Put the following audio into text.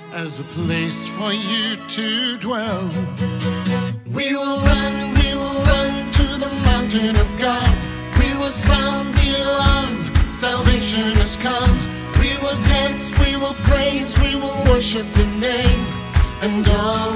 as a place for you to dwell. We will run to the mountain of God. We will sound the alarm, salvation has come. We will dance, we will praise, we will worship the name, and all